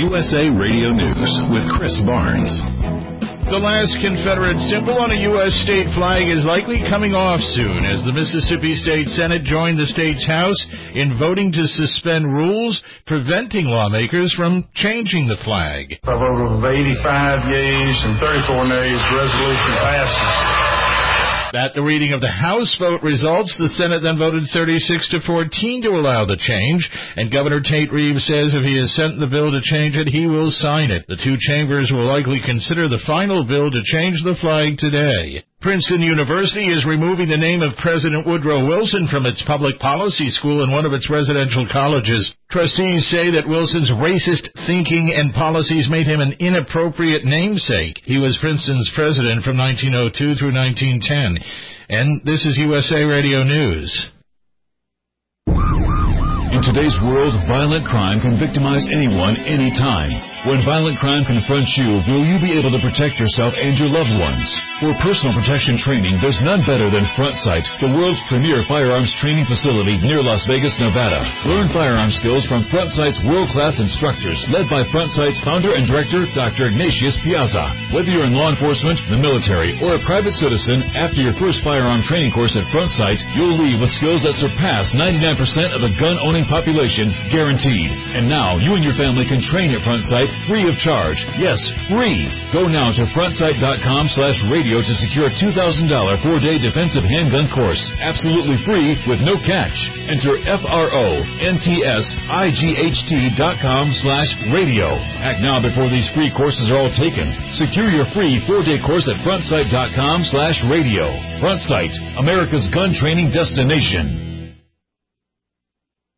USA Radio News with Chris Barnes. The last Confederate symbol on a U.S. state flag is likely coming off soon as the Mississippi State Senate joined the state's House in voting to suspend rules preventing lawmakers from changing the flag. By a vote of 85 yeas and 34 nays, the resolution passes. At the reading of the House vote results, the Senate then voted 36-14 to allow the change, and Governor Tate Reeves says if he has sent the bill to change it, he will sign it. The two chambers will likely consider the final bill to change the flag today. Princeton University is removing the name of President Woodrow Wilson from its public policy school in one of its residential colleges. Trustees say that Wilson's racist thinking and policies made him an inappropriate namesake. He was Princeton's president from 1902 through 1910. And this is USA Radio News. In today's world, violent crime can victimize anyone, anytime. When violent crime confronts you, will you be able to protect yourself and your loved ones? For personal protection training, there's none better than Front Sight, the world's premier firearms training facility near Las Vegas, Nevada. Learn firearm skills from Front Sight's world-class instructors, led by Front Sight's founder and director, Dr. Ignatius Piazza. Whether you're in law enforcement, the military, or a private citizen, after your first firearm training course at Front Sight, you'll leave with skills that surpass 99% of the gun-owning population, guaranteed. And now, you and your family can train at Front Sight free of charge. Yes, free. Go now to frontsight.com/radio to secure a $2,000 4-day defensive handgun course. Absolutely free with no catch. Enter FRONTSIGHT.com/radio. Act now before these free courses are all taken. Secure your free 4-day course at frontsight.com/radio. Front Sight, America's gun training destination.